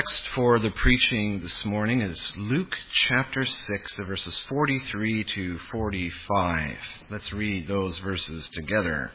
Text for the preaching this morning is Luke chapter 6, verses 43 to 45. Let's read those verses together.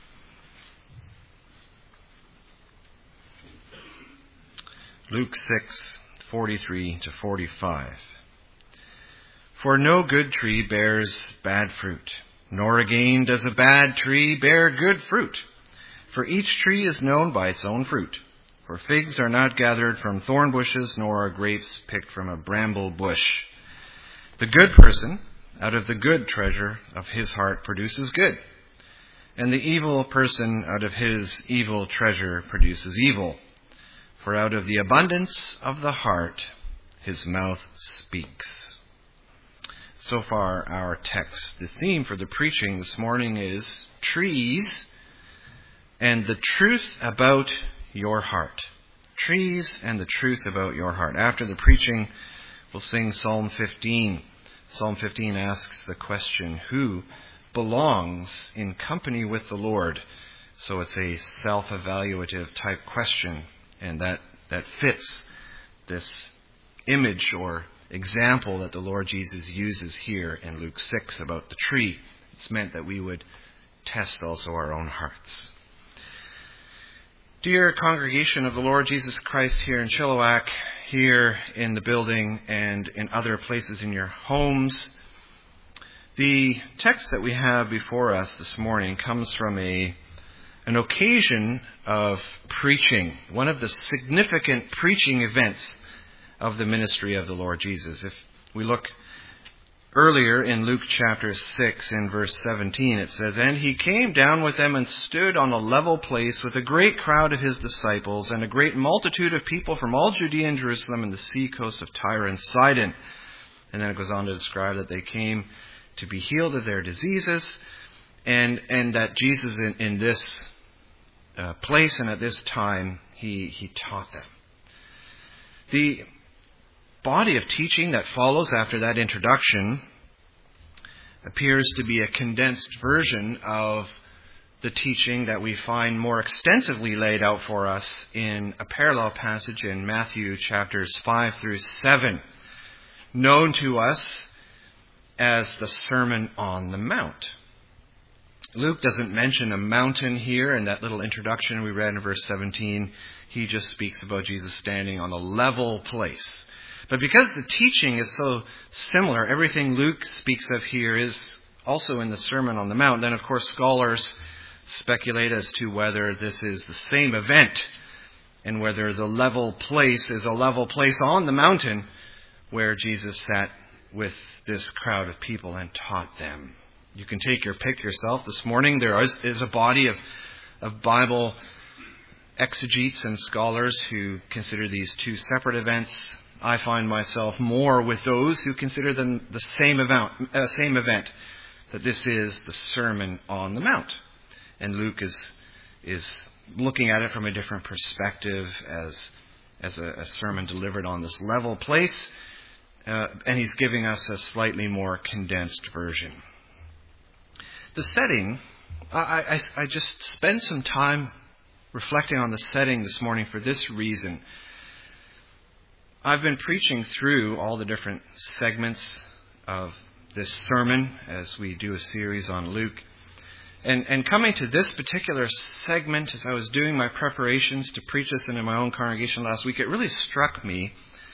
Luke 6, 43 to 45. For no good tree bears bad fruit, nor again does a bad tree bear good fruit. For each tree is known by its own fruit. For figs are not gathered from thorn bushes, nor are grapes picked from a bramble bush. The good person, out of the good treasure of his heart, produces good. And the evil person, out of his evil treasure, produces evil. For out of the abundance of the heart, his mouth speaks. So far, our text, the theme for the preaching this morning is trees and the truth about your heart. Trees and the truth about your heart. After the preaching, we'll sing Psalm 15. Psalm 15 asks the question, who belongs in company with the Lord? So it's a self-evaluative type question, and that fits this image or example that the Lord Jesus uses here in Luke 6 about the tree. It's meant that we would test also our own hearts. Dear congregation of the Lord Jesus Christ here in Chilliwack, here in the building and in other places in your homes, the text that we have before us this morning comes from an occasion of preaching, one of the significant preaching events of the ministry of the Lord Jesus. If we look earlier in Luke chapter 6 in verse 17, it says, And he came down with them and stood on a level place with a great crowd of his disciples and a great multitude of people from all Judea and Jerusalem and the sea coast of Tyre and Sidon. And then it goes on to describe that they came to be healed of their diseases, and that Jesus in this place and at this time, he taught them. The body of teaching that follows after that introduction appears to be a condensed version of the teaching that we find more extensively laid out for us in a parallel passage in Matthew chapters 5 through 7, known to us as the Sermon on the Mount. Luke doesn't mention a mountain here in that little introduction we read in verse 17. He just speaks about Jesus standing on a level place. But because the teaching is so similar, everything Luke speaks of here is also in the Sermon on the Mount. Then, of course, scholars speculate as to whether this is the same event and whether the level place is a level place on the mountain where Jesus sat with this crowd of people and taught them. You can take your pick yourself. This morning there is a body of Bible exegetes and scholars who consider these two separate events. I find myself more with those who consider them the same event, that this is the Sermon on the Mount. And Luke is looking at it from a different perspective as a sermon delivered on this level place, and he's giving us a slightly more condensed version. The setting, I just spent some time reflecting on the setting this morning for this reason. I've been preaching through all the different segments of this sermon as we do a series on Luke. And coming to this particular segment, as I was doing my preparations to preach this in my own congregation last week, it really struck me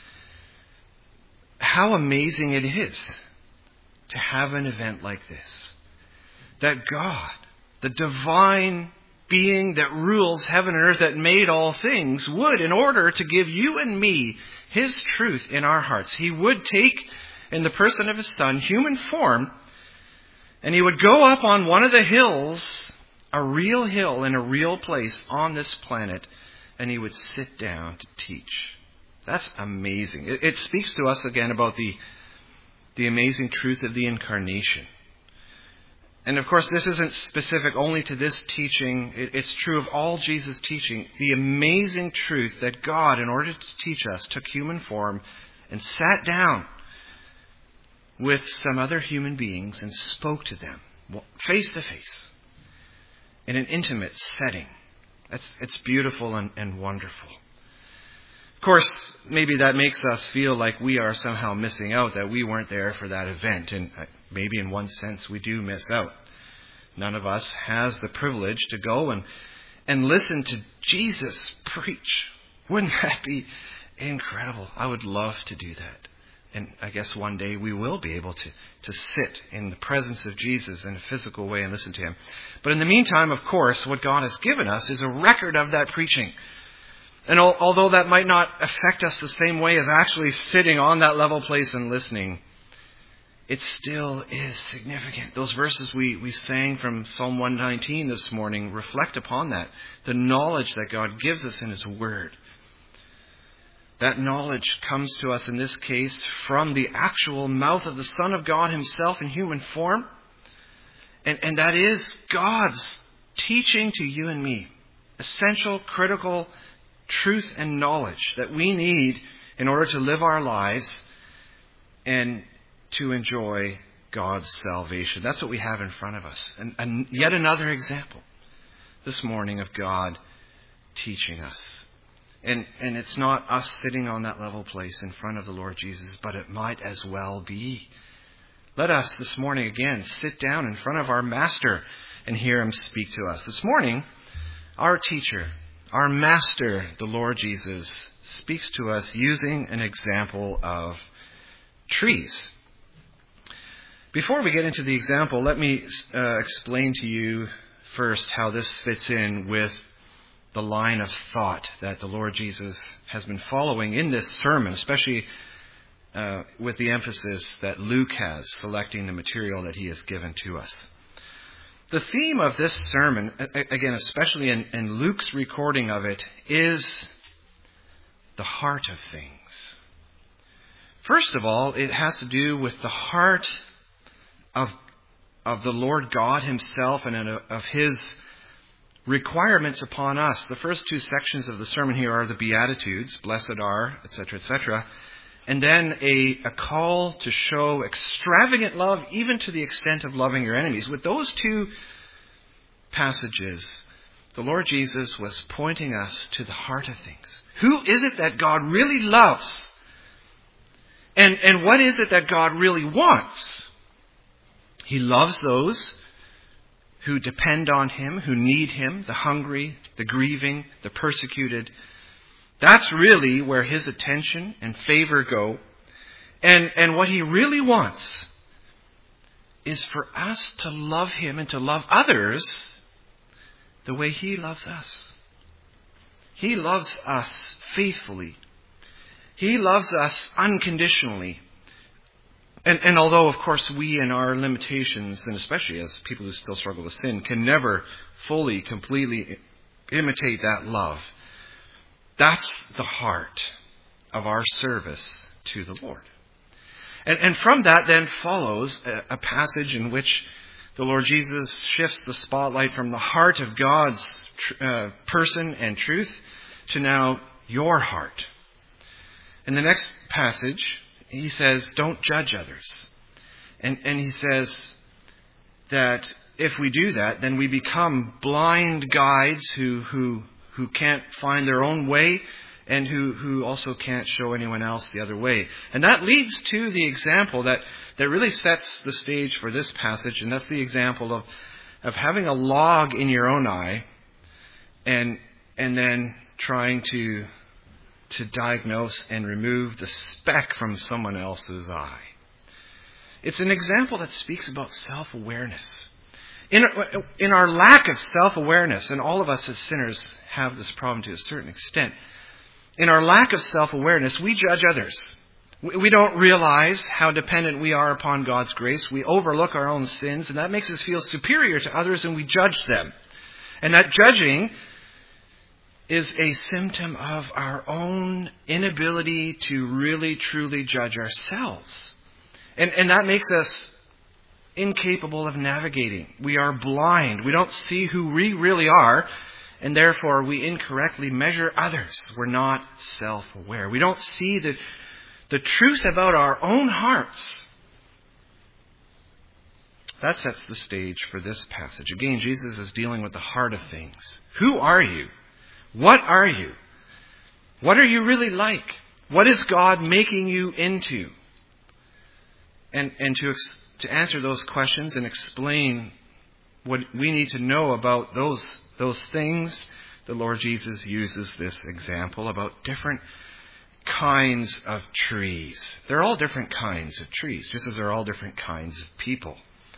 how amazing it is to have an event like this. That God, the divine being that rules heaven and earth, that made all things, would, in order to give you and me His truth in our hearts, He would take, in the person of His Son, human form, and He would go up on one of the hills, a real hill in a real place on this planet, and He would sit down to teach. That's amazing. It speaks to us again about the amazing truth of the incarnation. And of course, this isn't specific only to this teaching. It's true of all Jesus' teaching. The amazing truth that God, in order to teach us, took human form and sat down with some other human beings and spoke to them face to face in an intimate setting. It's beautiful and wonderful. Of course, maybe that makes us feel like we are somehow missing out, that we weren't there for that event. And maybe in one sense we do miss out. None of us has the privilege to go and listen to Jesus preach. Wouldn't that be incredible? I would love to do that. And I guess one day we will be able to sit in the presence of Jesus in a physical way and listen to him. But in the meantime, of course, what God has given us is a record of that preaching. And although that might not affect us the same way as actually sitting on that level place and listening, it still is significant. Those verses we sang from Psalm 119 this morning reflect upon that. The knowledge that God gives us in his word. That knowledge comes to us in this case from the actual mouth of the Son of God himself in human form. And that is God's teaching to you and me. Essential, critical truth and knowledge that we need in order to live our lives and to enjoy God's salvation. That's what we have in front of us. And yet another example this morning of God teaching us. And it's not us sitting on that level place in front of the Lord Jesus, but it might as well be. Let us this morning again sit down in front of our Master and hear him speak to us. This morning, our teacher, our Master, the Lord Jesus, speaks to us using an example of trees. Before we get into the example, let me explain to you first how this fits in with the line of thought that the Lord Jesus has been following in this sermon, especially with the emphasis that Luke has selecting the material that he has given to us. The theme of this sermon, again, especially in Luke's recording of it, is the heart of things. First of all, it has to do with the heart of the Lord God himself and of his requirements upon us. The first two sections of the sermon here are the Beatitudes, blessed are, etc., etc., and then a call to show extravagant love, even to the extent of loving your enemies. With those two passages, the Lord Jesus was pointing us to the heart of things. Who is it that God really loves? And what is it that God really wants? He loves those who depend on him, who need him, the hungry, the grieving, the persecuted. That's really where his attention and favor go. And what he really wants is for us to love him and to love others the way he loves us. He loves us faithfully. He loves us unconditionally. And although, of course, we in our limitations, and especially as people who still struggle with sin, can never fully, completely imitate that love, that's the heart of our service to the Lord. And from that then follows a passage in which the Lord Jesus shifts the spotlight from the heart of God's person and truth to now your heart. In the next passage, he says, don't judge others. And he says that if we do that, then we become blind guides who can't find their own way and who also can't show anyone else the other way. And that leads to the example that really sets the stage for this passage, and that's the example of having a log in your own eye and then trying to diagnose and remove the speck from someone else's eye. It's an example that speaks about self-awareness. In our lack of self-awareness, and all of us as sinners have this problem to a certain extent, in our lack of self-awareness, we judge others. We don't realize how dependent we are upon God's grace. We overlook our own sins, and that makes us feel superior to others, and we judge them. And that judging is a symptom of our own inability to really, truly judge ourselves. And that makes us incapable of navigating. We are blind. We don't see who we really are, and therefore we incorrectly measure others. We're not self-aware. We don't see the truth about our own hearts. That sets the stage for this passage. Again, Jesus is dealing with the heart of things. Who are you? What are you? What are you really like? What is God making you into? And to answer those questions and explain what we need to know about those things, the Lord Jesus uses this example about different kinds of trees. They're all different kinds of trees, just as they're all different kinds of people.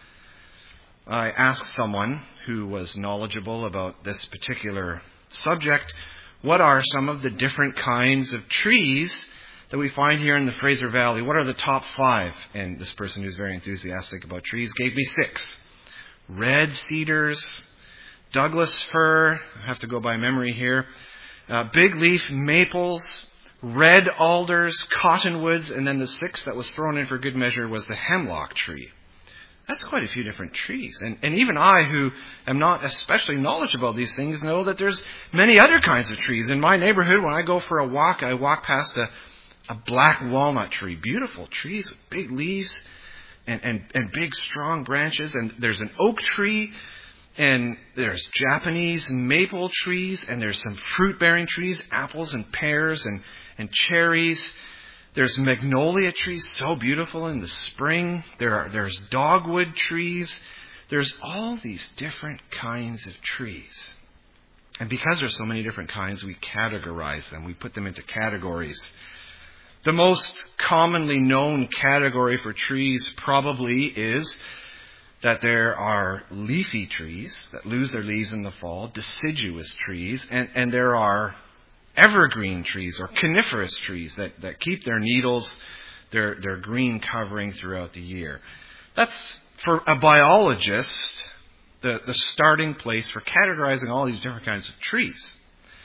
I asked someone who was knowledgeable about this particular subject, what are some of the different kinds of trees that we find here in the Fraser Valley? What are the top 5? And this person who's very enthusiastic about trees gave me 6. Red cedars, Douglas fir, I have to go by memory here, big leaf maples, red alders, cottonwoods, and then the 6th that was thrown in for good measure was the hemlock tree. That's quite a few different trees. And even I, who am not especially knowledgeable about these things, know that there's many other kinds of trees. In my neighborhood, when I go for a walk, I walk past a black walnut tree. Beautiful trees with big leaves and big, strong branches. And there's an oak tree, and there's Japanese maple trees, and there's some fruit-bearing trees, apples and pears and cherries. There's magnolia trees, so beautiful in the spring. There's dogwood trees. There's all these different kinds of trees. And because there's so many different kinds, we categorize them. We put them into categories. The most commonly known category for trees probably is that there are leafy trees that lose their leaves in the fall, deciduous trees, and there are evergreen trees or coniferous trees that keep their needles, their green covering throughout the year. That's, for a biologist, the starting place for categorizing all these different kinds of trees.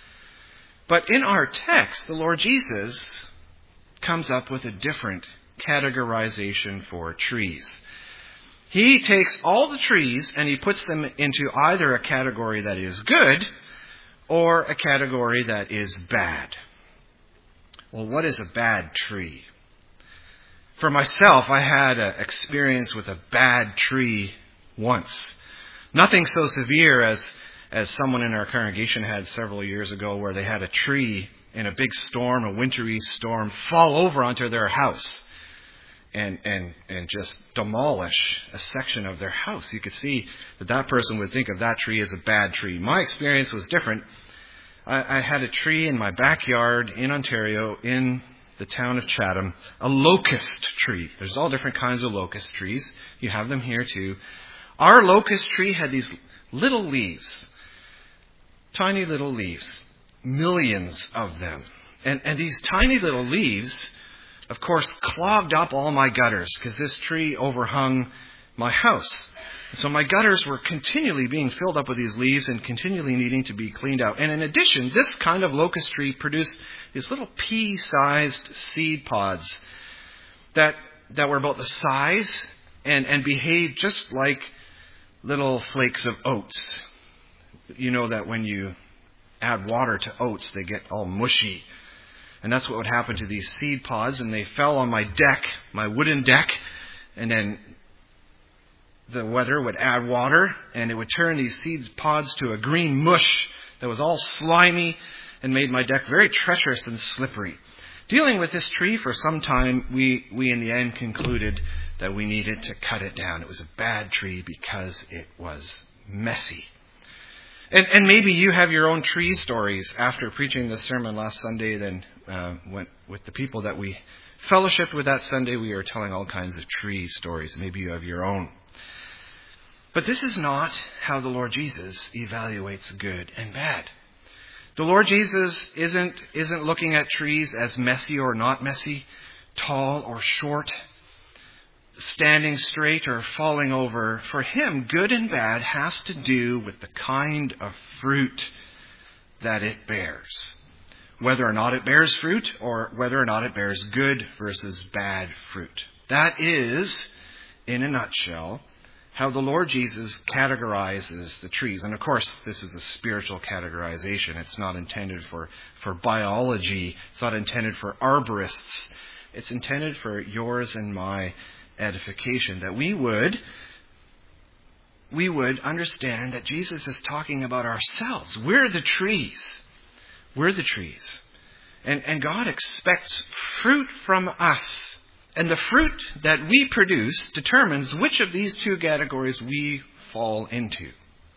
But in our text, the Lord Jesus comes up with a different categorization for trees. He takes all the trees and he puts them into either a category that is good or a category that is bad. Well, what is a bad tree? For myself, I had an experience with a bad tree once. Nothing so severe as someone in our congregation had several years ago, where they had a tree in a big storm, a wintry storm, fall over onto their house and just demolish a section of their house. You could see that person would think of that tree as a bad tree. My experience was different. I had a tree in my backyard in Ontario, in the town of Chatham, a locust tree. There's all different kinds of locust trees. You have them here too. Our locust tree had these little leaves, tiny little leaves, millions of them. And these tiny little leaves, of course, clogged up all my gutters because this tree overhung my house. So my gutters were continually being filled up with these leaves and continually needing to be cleaned out. And in addition, this kind of locust tree produced these little pea-sized seed pods that were about the size and behaved just like little flakes of oats. You know that when you add water to oats, they get all mushy. And that's what would happen to these seed pods. And they fell on my deck, my wooden deck, and then the weather would add water, and it would turn these seed pods to a green mush that was all slimy and made my deck very treacherous and slippery. Dealing with this tree for some time, we in the end concluded that we needed to cut it down. It was a bad tree because it was messy. And maybe you have your own tree stories. After preaching the sermon last Sunday, then went with the people that we fellowshiped with that Sunday, we were telling all kinds of tree stories. Maybe you have your own. But this is not how the Lord Jesus evaluates good and bad. The Lord Jesus isn't looking at trees as messy or not messy, tall or short, standing straight or falling over. For him, good and bad has to do with the kind of fruit that it bears. Whether or not it bears fruit, or whether or not it bears good versus bad fruit. That is, in a nutshell, how the Lord Jesus categorizes the trees. And of course, this is a spiritual categorization. It's not intended for biology. It's not intended for arborists. It's intended for yours and my edification, that we would understand that Jesus is talking about ourselves. We're the trees. We're the trees. And God expects fruit from us. And the fruit that we produce determines which of these two categories we fall into.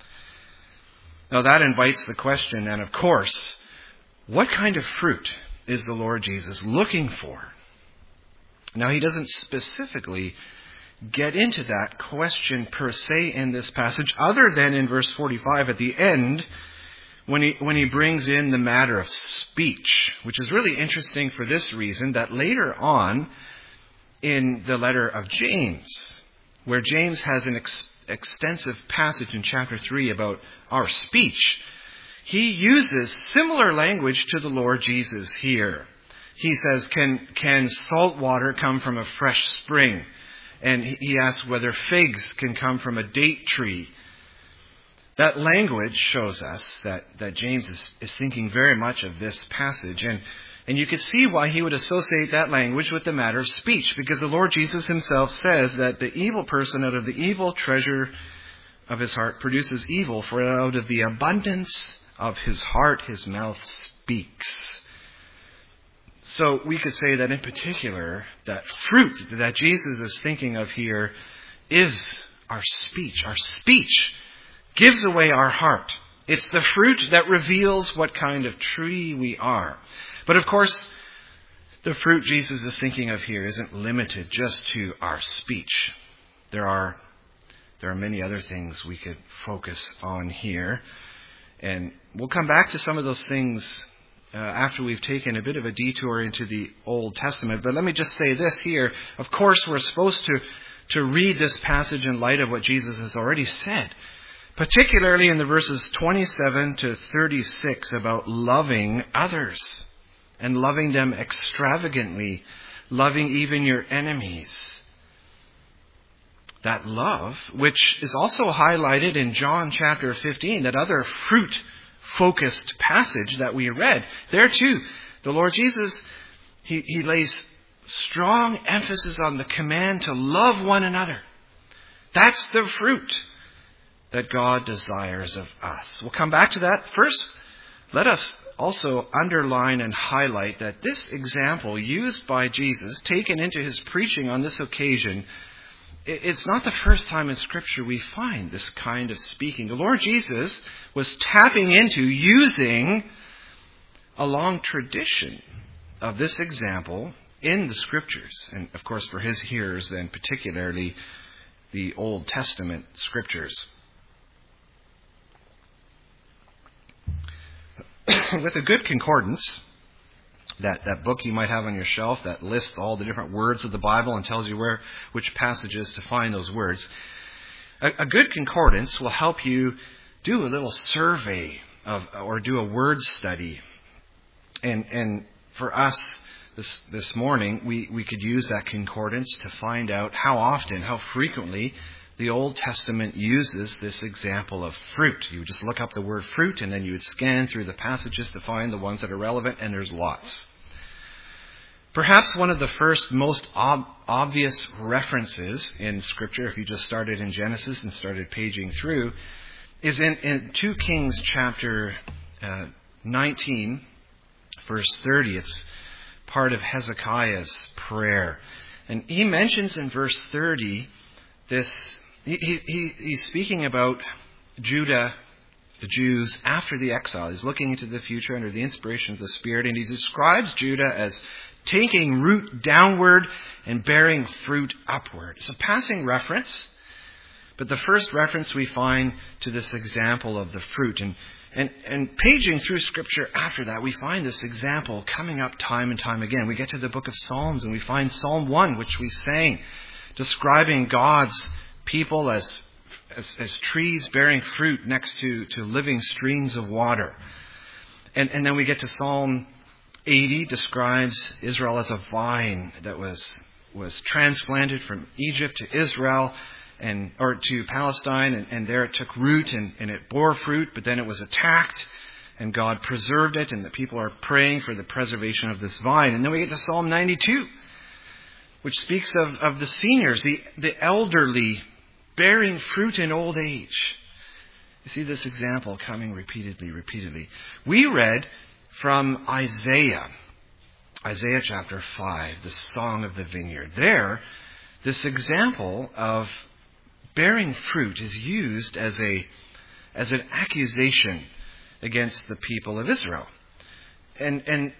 Now that invites the question, and of course, what kind of fruit is the Lord Jesus looking for? Now he doesn't specifically get into that question per se in this passage, other than in verse 45 at the end, when he brings in the matter of speech, which is really interesting for this reason, that later on in the letter of James, where James has an extensive passage in chapter 3 about our speech, he uses similar language to the Lord Jesus here. He says, can salt water come from a fresh spring? And he asks whether figs can come from a date tree. That language shows us that James is thinking very much of this passage. And you could see why he would associate that language with the matter of speech, because the Lord Jesus himself says that the evil person out of the evil treasure of his heart produces evil, for out of the abundance of his heart his mouth speaks. So we could say that in particular, that fruit that Jesus is thinking of here is our speech. Our speech gives away our heart. It's the fruit that reveals what kind of tree we are. But of course, the fruit Jesus is thinking of here isn't limited just to our speech. There are many other things we could focus on here. And we'll come back to some of those things after we've taken a bit of a detour into the Old Testament. But let me just say this here. Of course, we're supposed to read this passage in light of what Jesus has already said, particularly in the verses 27 to 36 about loving others and loving them extravagantly, loving even your enemies. That love, which is also highlighted in John chapter 15, that other fruit-focused passage that we read. There too, the Lord Jesus, he lays strong emphasis on the command to love one another. That's the fruit that God desires of us. We'll come back to that. First, let us also underline and highlight that this example used by Jesus, taken into his preaching on this occasion, it's not the first time in Scripture we find this kind of speaking. The Lord Jesus was tapping into using a long tradition of this example in the Scriptures. And of course for his hearers then particularly the Old Testament Scriptures. With a good concordance, that book you might have on your shelf that lists all the different words of the Bible and tells you which passages to find those words, a good concordance will help you do a little survey or do a word study. And for us this morning, we could use that concordance to find out how frequently the Old Testament uses this example of fruit. You would just look up the word fruit and then you would scan through the passages to find the ones that are relevant, and there's lots. Perhaps one of the first most obvious references in Scripture, if you just started in Genesis and started paging through, is in 2 Kings chapter 19, verse 30. It's part of Hezekiah's prayer. And he mentions in verse 30 this. He's speaking about Judah, the Jews, after the exile. He's looking into the future under the inspiration of the Spirit, and he describes Judah as taking root downward and bearing fruit upward. It's a passing reference, but the first reference we find to this example of the fruit. And paging through Scripture after that, we find this example coming up time and time again. We get to the book of Psalms, and we find Psalm 1, which we sang, describing God's people as trees bearing fruit next to living streams of water. And then we get to Psalm 80, describes Israel as a vine that was transplanted from Egypt to Israel or to Palestine, and there it took root and it bore fruit, but then it was attacked and God preserved it, and the people are praying for the preservation of this vine. And then we get to Psalm 92, which speaks of the seniors, the elderly, bearing fruit in old age. You see this example coming repeatedly. We read from Isaiah Isaiah chapter 5, the Song of the Vineyard. There, this example of bearing fruit is used as an accusation against the people of Israel. And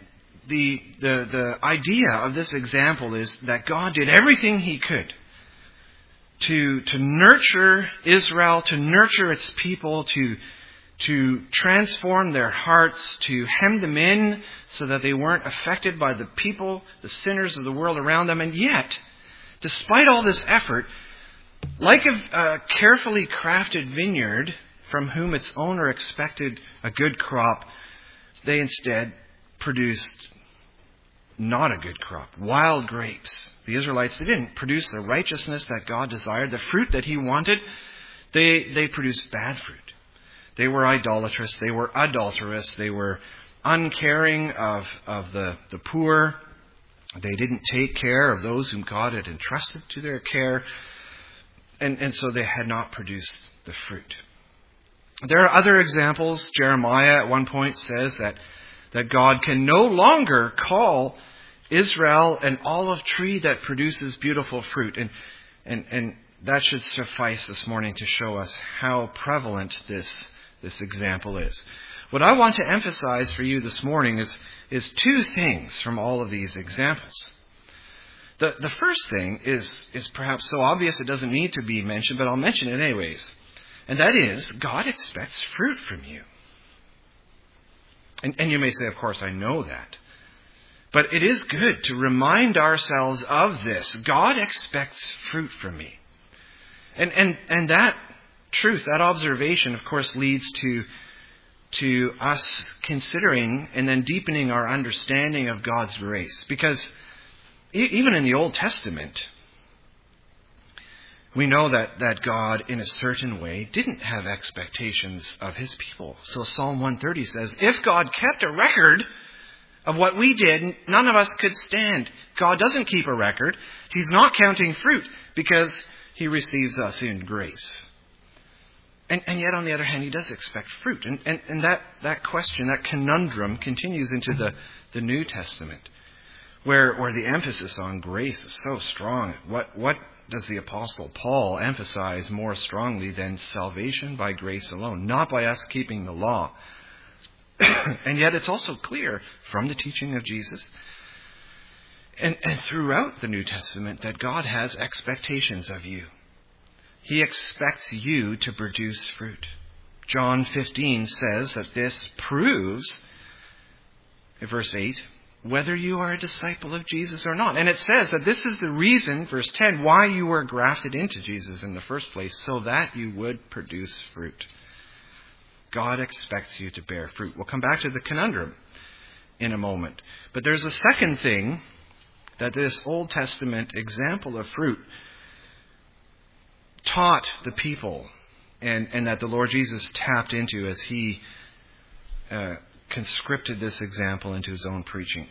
the idea of this example is that God did everything he could to nurture Israel, to nurture its people, to transform their hearts, to hem them in so that they weren't affected by the people, the sinners of the world around them. And yet, despite all this effort, like a carefully crafted vineyard from whom its owner expected a good crop, they instead produced not a good crop. Wild grapes. The Israelites, they didn't produce the righteousness that God desired, the fruit that he wanted. They produced bad fruit. They were idolatrous. They were adulterous. They were uncaring of the poor. They didn't take care of those whom God had entrusted to their care. And so they had not produced the fruit. There are other examples. Jeremiah at one point says that God can no longer call Israel an olive tree that produces beautiful fruit. And that should suffice this morning to show us how prevalent this example is. What I want to emphasize for you this morning is two things from all of these examples. The first thing is perhaps so obvious it doesn't need to be mentioned, but I'll mention it anyways. And that is, God expects fruit from you. And you may say, of course, I know that. But it is good to remind ourselves of this. God expects fruit from me. And that truth, that observation, of course, leads to us considering and then deepening our understanding of God's grace. Because even in the Old Testament, we know that God, in a certain way, didn't have expectations of his people. So Psalm 130 says, if God kept a record of what we did, none of us could stand. God doesn't keep a record. He's not counting fruit because he receives us in grace. And yet, on the other hand, he does expect fruit. And that question, that conundrum, continues into the New Testament, where the emphasis on grace is so strong. What does the Apostle Paul emphasize more strongly than salvation by grace alone, not by us keeping the law? And yet it's also clear from the teaching of Jesus and throughout the New Testament that God has expectations of you. He expects you to produce fruit. John 15 says that this proves, in verse 8, whether you are a disciple of Jesus or not. And it says that this is the reason, verse 10, why you were grafted into Jesus in the first place, so that you would produce fruit. God expects you to bear fruit. We'll come back to the conundrum in a moment. But there's a second thing that this Old Testament example of fruit taught the people and that the Lord Jesus tapped into as he conscripted this example into his own preaching.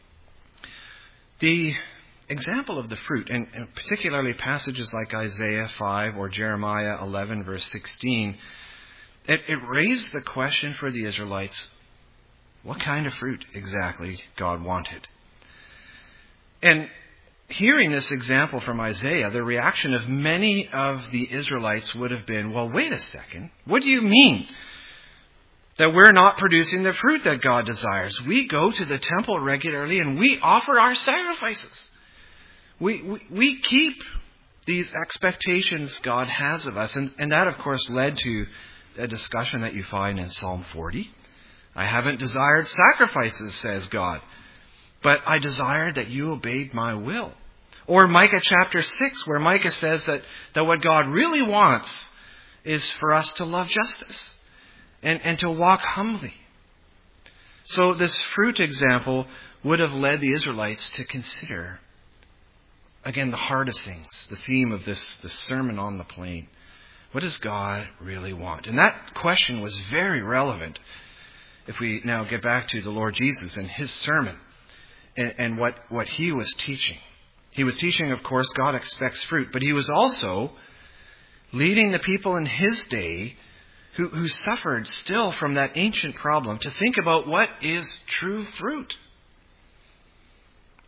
The example of the fruit, and particularly passages like Isaiah 5 or Jeremiah 11 verse 16, it raised the question for the Israelites, what kind of fruit exactly God wanted. And hearing this example from Isaiah, the reaction of many of the Israelites would have been, well, wait a second, what do you mean that we're not producing the fruit that God desires? We go to the temple regularly and we offer our sacrifices. We keep these expectations God has of us. And that, of course, led to a discussion that you find in Psalm 40. I haven't desired sacrifices, says God, but I desired that you obeyed my will. Or Micah chapter 6, where Micah says that what God really wants is for us to love justice and to walk humbly. So this fruit example would have led the Israelites to consider, again, the heart of things, the theme of this Sermon on the Plain. What does God really want? And that question was very relevant if we now get back to the Lord Jesus and his sermon and what he was teaching. He was teaching, of course, God expects fruit, but he was also leading the people in his day who suffered still from that ancient problem to think about what is true fruit.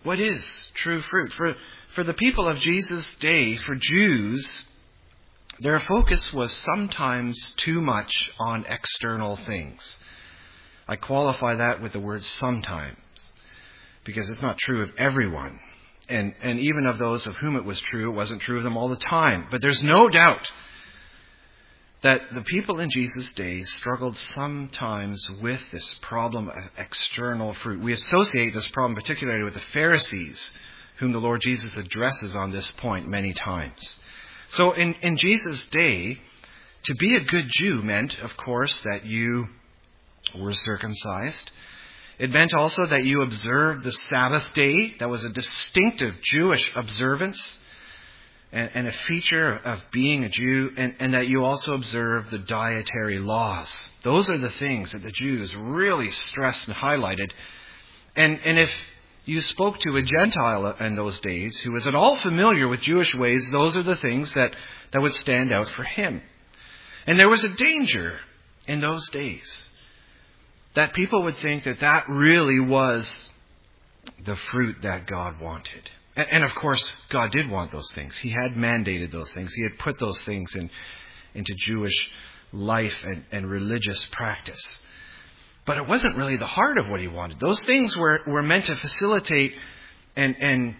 What is true fruit? For the people of Jesus' day, for Jews, their focus was sometimes too much on external things. I qualify that with the word sometimes, because it's not true of everyone. And even of those of whom it was true, it wasn't true of them all the time. But there's no doubt that the people in Jesus' day struggled sometimes with this problem of external fruit. We associate this problem particularly with the Pharisees, whom the Lord Jesus addresses on this point many times. So in Jesus' day, to be a good Jew meant, of course, that you were circumcised. It meant also that you observed the Sabbath day. That was a distinctive Jewish observance and a feature of being a Jew, and that you also observed the dietary laws. Those are the things that the Jews really stressed and highlighted. And if you spoke to a Gentile in those days who was at all familiar with Jewish ways, those are the things that would stand out for him. And there was a danger in those days that people would think that really was the fruit that God wanted. And of course, God did want those things. He had mandated those things. He had put those things into Jewish life and religious practice. But it wasn't really the heart of what he wanted. Those things were meant to facilitate and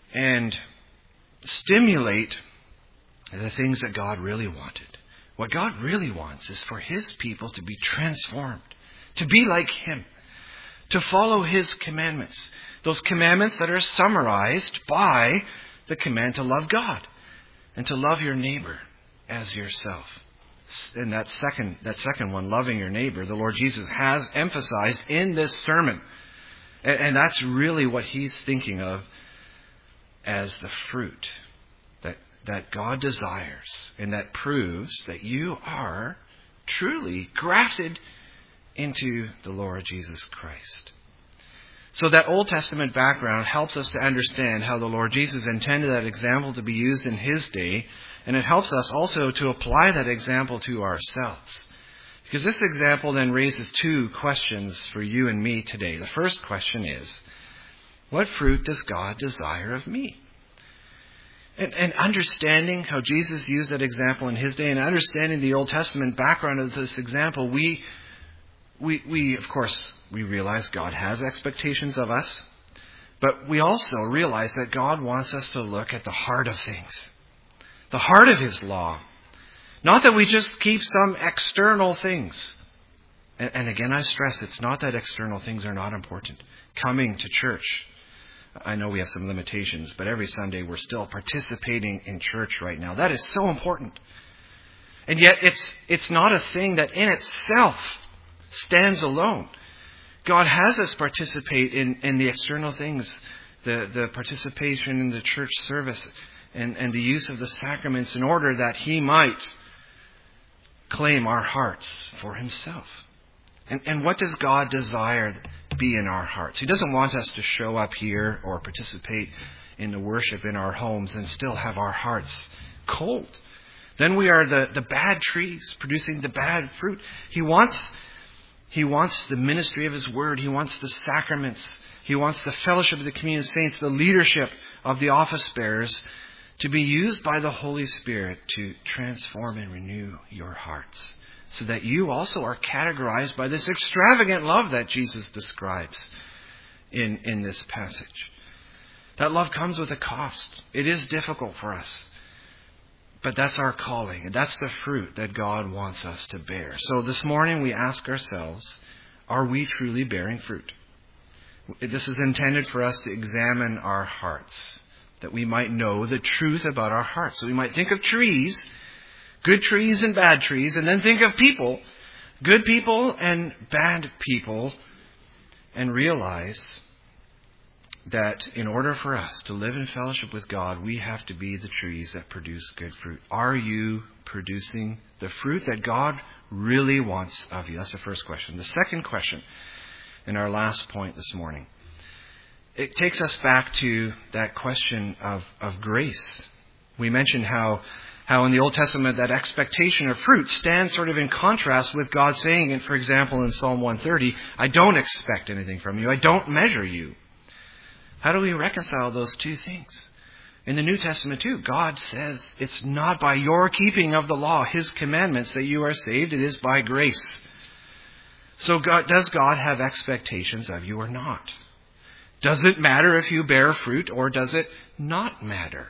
stimulate the things that God really wanted. What God really wants is for his people to be transformed, to be like him, to follow his commandments. Those commandments that are summarized by the command to love God and to love your neighbor as yourself. And that second one, loving your neighbor, the Lord Jesus has emphasized in this sermon. And that's really what he's thinking of as the fruit that God desires, and that proves that you are truly grafted into the Lord Jesus Christ. So that Old Testament background helps us to understand how the Lord Jesus intended that example to be used in his day, and it helps us also to apply that example to ourselves. Because this example then raises two questions for you and me today. The first question is, what fruit does God desire of me? And understanding how Jesus used that example in his day, and understanding the Old Testament background of this example, we of course, we realize God has expectations of us, but we also realize that God wants us to look at the heart of things, the heart of his law. Not that we just keep some external things. And again, I stress, it's not that external things are not important. Coming to church, I know we have some limitations, but every Sunday we're still participating in church right now. That is so important. And yet it's not a thing that in itself stands alone. God has us participate in the external things, the participation in the church service and the use of the sacraments in order that he might claim our hearts for himself. And what does God desire to be in our hearts? He doesn't want us to show up here or participate in the worship in our homes and still have our hearts cold. Then we are the bad trees producing the bad fruit. He wants the ministry of his word. He wants the sacraments. He wants the fellowship of the communion of saints, the leadership of the office bearers to be used by the Holy Spirit to transform and renew your hearts, so that you also are categorized by this extravagant love that Jesus describes in this passage. That love comes with a cost. It is difficult for us. But that's our calling, and that's the fruit that God wants us to bear. So this morning we ask ourselves, are we truly bearing fruit? This is intended for us to examine our hearts, that we might know the truth about our hearts. So we might think of trees, good trees and bad trees, and then think of people, good people and bad people, and realize that in order for us to live in fellowship with God, we have to be the trees that produce good fruit. Are you producing the fruit that God really wants of you? That's the first question. The second question, in our last point this morning, it takes us back to that question of grace. We mentioned how in the Old Testament that expectation of fruit stands sort of in contrast with God saying, and for example in Psalm 130, I don't expect anything from you. I don't measure you. How do we reconcile those two things? In the New Testament too, God says it's not by your keeping of the law, His commandments, that you are saved. It is by grace. So does God have expectations of you or not? Does it matter if you bear fruit, or does it not matter?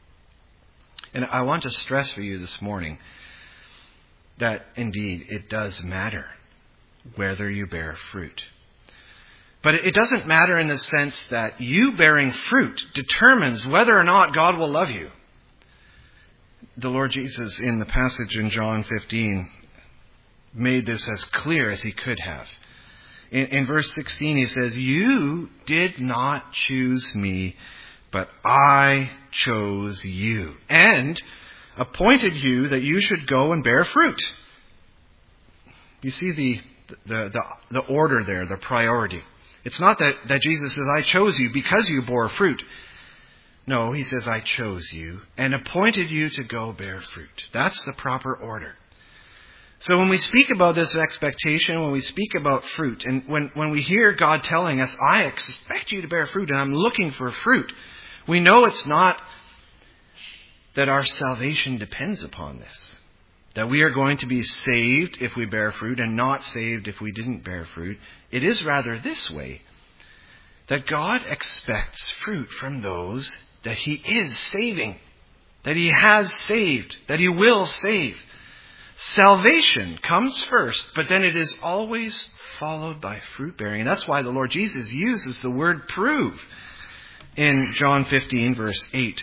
And I want to stress for you this morning that indeed it does matter whether you bear fruit. But it doesn't matter in the sense that you bearing fruit determines whether or not God will love you. The Lord Jesus, in the passage in John 15, made this as clear as He could have. In verse 16, He says, "You did not choose me, but I chose you, and appointed you that you should go and bear fruit." You see the order there, the priority. It's not that Jesus says, "I chose you because you bore fruit." No, He says, "I chose you and appointed you to go bear fruit." That's the proper order. So when we speak about this expectation, when we speak about fruit, and when we hear God telling us, "I expect you to bear fruit and I'm looking for fruit," we know it's not that our salvation depends upon this. That we are going to be saved if we bear fruit and not saved if we didn't bear fruit. It is rather this way, that God expects fruit from those that He is saving, that He has saved, that He will save. Salvation comes first, but then it is always followed by fruit bearing. And that's why the Lord Jesus uses the word prove in John 15, verse 8.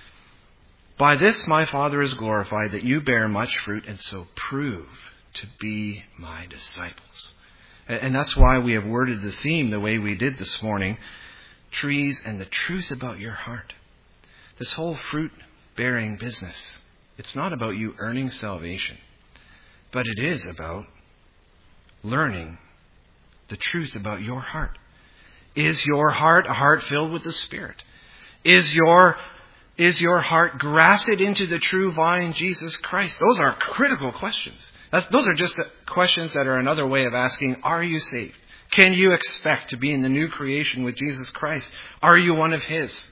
"By this my Father is glorified, that you bear much fruit, and so prove to be my disciples." And that's why we have worded the theme the way we did this morning, trees and the truth about your heart. This whole fruit-bearing business, it's not about you earning salvation, but it is about learning the truth about your heart. Is your heart a heart filled with the Spirit? Is your heart grafted into the true vine, Jesus Christ? Those are critical questions. Those are just questions that are another way of asking, are you saved? Can you expect to be in the new creation with Jesus Christ? Are you one of His?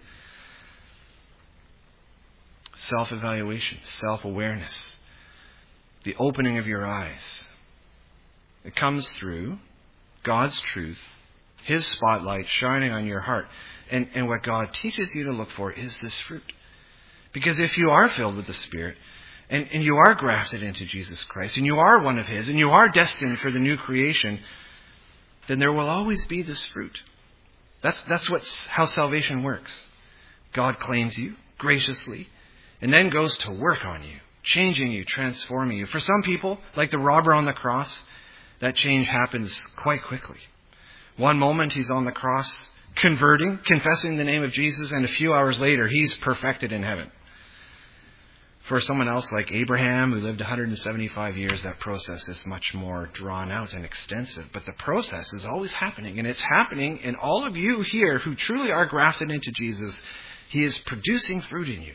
Self-evaluation, self-awareness, the opening of your eyes. It comes through God's truth, His spotlight shining on your heart. And what God teaches you to look for is this fruit. Because if you are filled with the Spirit, and you are grafted into Jesus Christ, and you are one of His, and you are destined for the new creation, then there will always be this fruit. That's how salvation works. God claims you graciously, and then goes to work on you, changing you, transforming you. For some people, like the robber on the cross, that change happens quite quickly. One moment he's on the cross, converting, confessing the name of Jesus, and a few hours later, he's perfected in heaven. For someone else like Abraham, who lived 175 years, that process is much more drawn out and extensive. But the process is always happening, and it's happening in all of you here who truly are grafted into Jesus. He is producing fruit in you.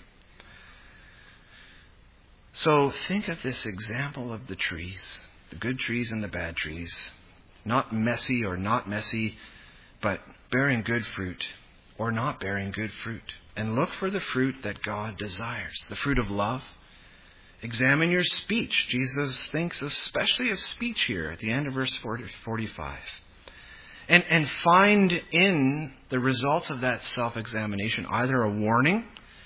So think of this example of the trees, the good trees and the bad trees. Not messy or not messy, but bearing good fruit or not bearing good fruit. And look for the fruit that God desires, the fruit of love. Examine your speech. Jesus thinks especially of speech here at the end of verse 45. And find in the results of that self-examination either a warning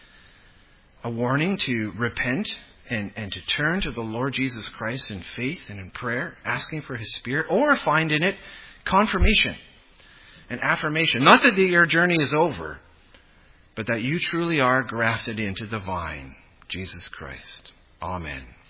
to repent and to turn to the Lord Jesus Christ in faith and in prayer, asking for His Spirit, or find in it confirmation and affirmation. Not that your journey is over, but that you truly are grafted into the vine, Jesus Christ. Amen.